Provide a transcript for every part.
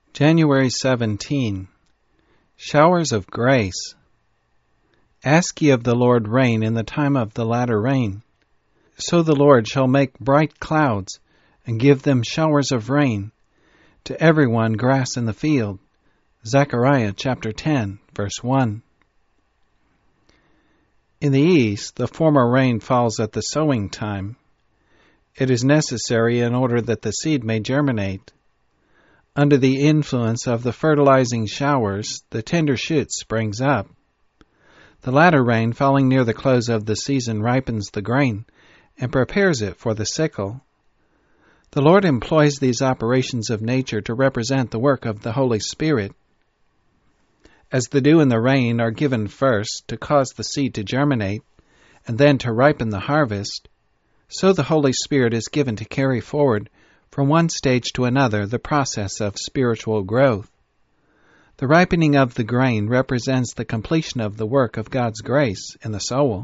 January 17. Showers of grace. Ask ye of the Lord rain in the time of the latter rain. So the Lord shall make bright clouds, and give them showers of rain, to every one grass in the field. Zechariah chapter 10, verse 1. In the east, the former rain falls at the sowing time. It is necessary in order that the seed may germinate. Under the influence of the fertilizing showers, the tender shoot springs up. The latter rain, falling near the close of the season, ripens the grain and prepares it for the sickle. The Lord employs these operations of nature to represent the work of the Holy Spirit. As the dew and the rain are given first to cause the seed to germinate and then to ripen the harvest, so the Holy Spirit is given to carry forward from one stage to another the process of spiritual growth. The ripening of the grain represents the completion of the work of God's grace in the soul.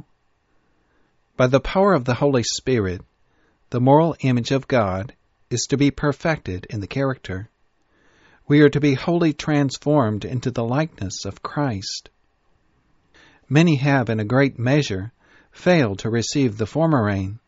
By the power of the Holy Spirit, the moral image of God is to be perfected in the character. We are to be wholly transformed into the likeness of Christ. Many have, in a great measure, failed to receive the former rain.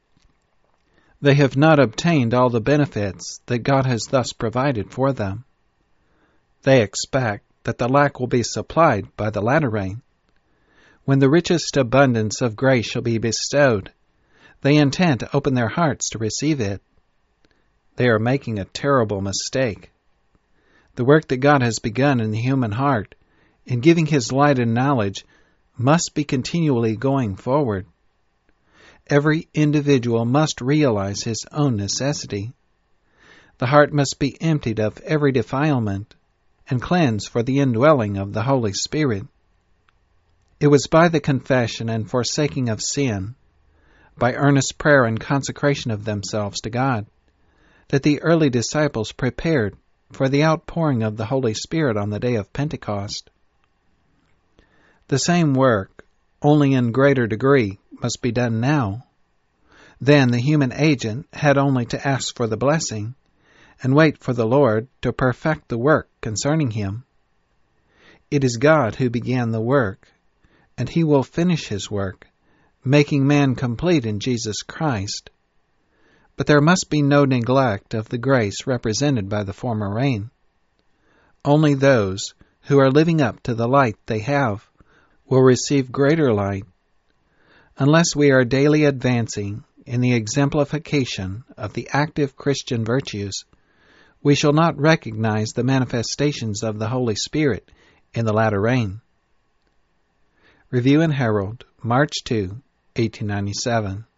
They have not obtained all the benefits that God has thus provided for them. They expect that the lack will be supplied by the latter rain. When the richest abundance of grace shall be bestowed, they intend to open their hearts to receive it. They are making a terrible mistake. The work that God has begun in the human heart, in giving His light and knowledge, must be continually going forward. Every individual must realize his own necessity. The heart must be emptied of every defilement and cleansed for the indwelling of the Holy Spirit. It was by the confession and forsaking of sin, by earnest prayer and consecration of themselves to God, that the early disciples prepared for the outpouring of the Holy Spirit on the day of Pentecost. The same work, only in greater degree, must be done now. Then the human agent had only to ask for the blessing and wait for the Lord to perfect the work concerning him. It is God who began the work, and He will finish His work, making man complete in Jesus Christ. But there must be no neglect of the grace represented by the former rain. Only those who are living up to the light they have will receive greater light. Unless we are daily advancing in the exemplification of the active Christian virtues, we shall not recognize the manifestations of the Holy Spirit in the latter rain. Review and Herald, March 2, 1897.